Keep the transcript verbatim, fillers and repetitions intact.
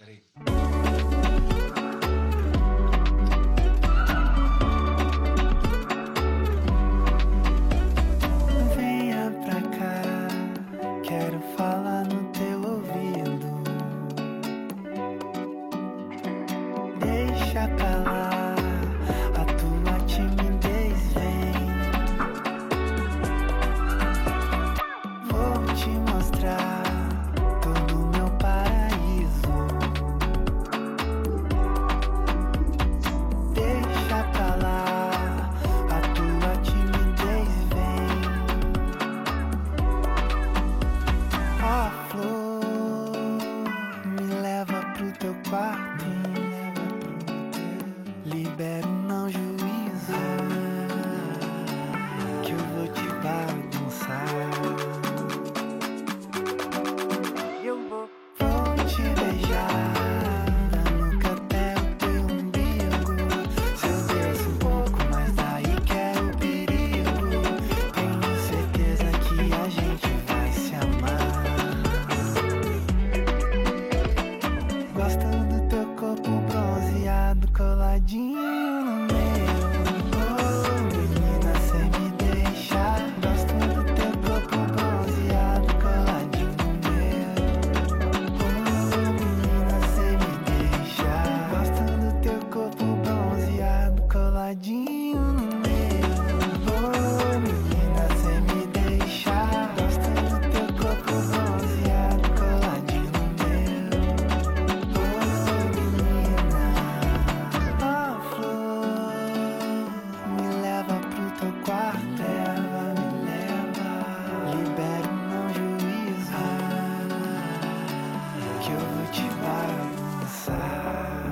Peraí. Venha pra cá, quero falar no teu ouvido. Deixa calar a tua timidez, vem. Vou te mostrar todo o meu paraíso. Deixa calar a tua timidez, vem. Ó flor, me leva pro teu quarto, libera o não juízo, que eu vou te bagunçar. Eu vou, vou te beijar da nuca até o teu umbigo. Se eu desço um pouco mais daí que é o perigo, tenho certeza que a gente vai se amar. Gosto do teu corpo bronzeado coladinho no meu. Oh, menina, cê me deixa. Gosto do teu corpo bronzeado coladinho no meu. Oh, menina, cê me deixa. Gosto do teu corpo bronzeado coladinho no meu. Oh, menina, cê me deixa. Gosto do teu corpo bronzeado coladinho no meu. Oh, menina, ó flor, me leva pro teu quarto, leva, me leva, libera o não juízo, que eu vou te bagunçar.